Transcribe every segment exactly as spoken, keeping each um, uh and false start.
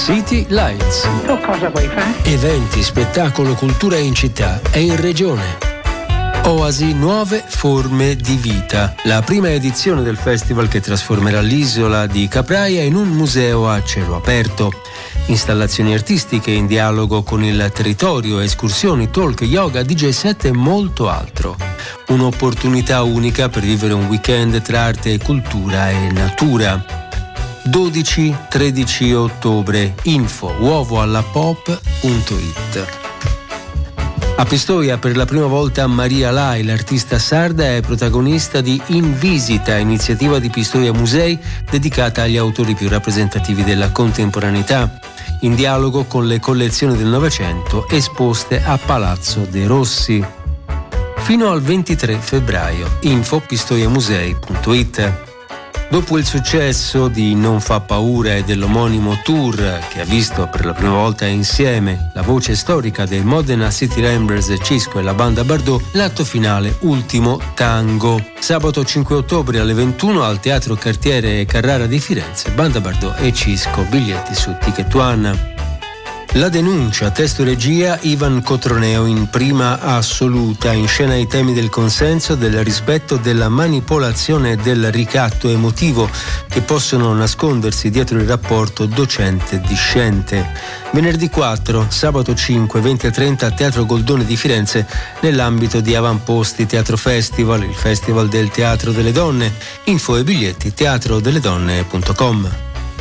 City Lights. Tu cosa vuoi fare? Eventi, spettacolo, cultura in città e in regione. Oasi Nuove Forme di Vita, la prima edizione del festival che trasformerà l'isola di Capraia in un museo a cielo aperto. Installazioni artistiche in dialogo con il territorio, escursioni, talk, yoga, D J set e molto altro. Un'opportunità unica per vivere un weekend tra arte, cultura e natura. dodici tredici ottobre, info uovo alla pop punto it. A Pistoia per la prima volta Maria Lai, l'artista sarda, è protagonista di In Visita, iniziativa di Pistoia Musei dedicata agli autori più rappresentativi della contemporaneità, in dialogo con le collezioni del Novecento esposte a Palazzo De Rossi. Fino al ventitré febbraio, info pistoiamusei punto it. Dopo il successo di Non fa paura e dell'omonimo tour che ha visto per la prima volta insieme la voce storica dei Modena City Ramblers, Cisco e la banda Bardot, l'atto finale Ultimo Tango. Sabato cinque ottobre alle ventuno al Teatro Cartiere Carrara di Firenze, banda Bardot e Cisco, biglietti su Ticket One. La denuncia, testo e regia Ivan Cotroneo in prima assoluta, in scena i temi del consenso, del rispetto, della manipolazione e del ricatto emotivo che possono nascondersi dietro il rapporto docente-discente. Venerdì quattro, sabato cinque, venti e trenta a Teatro Goldone di Firenze nell'ambito di Avamposti Teatro Festival, il Festival del Teatro delle Donne. Info e biglietti teatro delle donne punto com.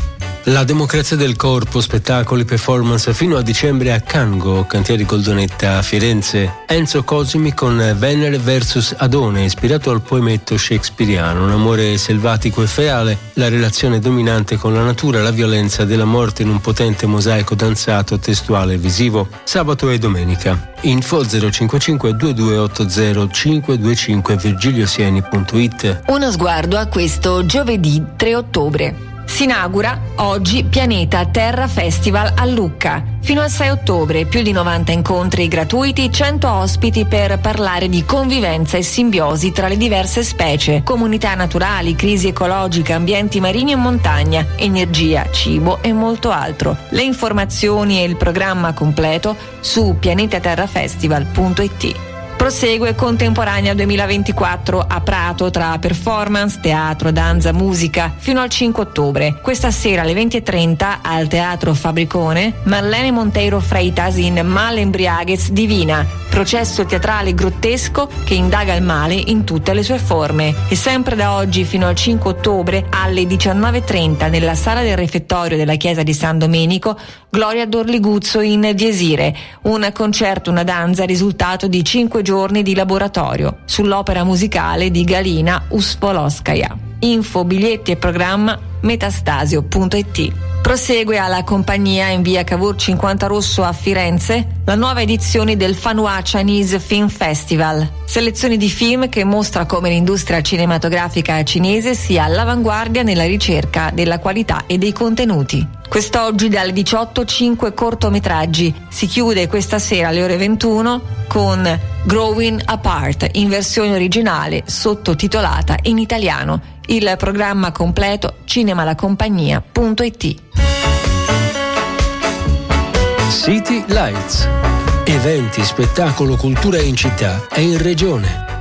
La democrazia del corpo, spettacoli, performance fino a dicembre a Cango, Cantieri Goldonetta a Firenze. Enzo Cosimi con Venere versus Adone, ispirato al poemetto shakespeariano, un amore selvatico e feale, la relazione dominante con la natura, la violenza della morte in un potente mosaico danzato, testuale e visivo. Sabato e domenica. Info zero cinque cinque due due otto zero cinque due cinque virgiliosieni punto it. Uno sguardo a questo giovedì tre ottobre. Si inaugura oggi Pianeta Terra Festival a Lucca. Fino al sei ottobre, più di novanta incontri gratuiti, cento ospiti per parlare di convivenza e simbiosi tra le diverse specie, comunità naturali, crisi ecologica, ambienti marini e montagna, energia, cibo e molto altro. Le informazioni e il programma completo su pianetaterrafestival punto it. Prosegue Contemporanea duemilaventiquattro a Prato tra performance, teatro, danza, musica fino al cinque ottobre. Questa sera alle venti e trenta al Teatro Fabricone Marlene Monteiro Freitas in Mal Embriaguez Divina, processo teatrale grottesco che indaga il male in tutte le sue forme. E sempre da oggi fino al cinque ottobre alle diciannove e trenta nella sala del refettorio della chiesa di San Domenico Gloria Dorliguzzo in Viesire, un concerto, una danza risultato di cinque giorni di laboratorio sull'opera musicale di Galina Uspolowskaja. Info, biglietti e programma metastasio punto it. Prosegue alla compagnia in via Cavour cinquanta Rosso a Firenze la nuova edizione del Fanhua Chinese Film Festival, selezione di film che mostra come l'industria cinematografica cinese sia all'avanguardia nella ricerca della qualità e dei contenuti. Quest'oggi dalle diciotto cinque cortometraggi. Si chiude questa sera alle ore ventuno con Growing Apart in versione originale sottotitolata in italiano. Il programma completo cinemalacompagnia punto it. City Lights. Eventi, spettacolo, cultura in città e in regione.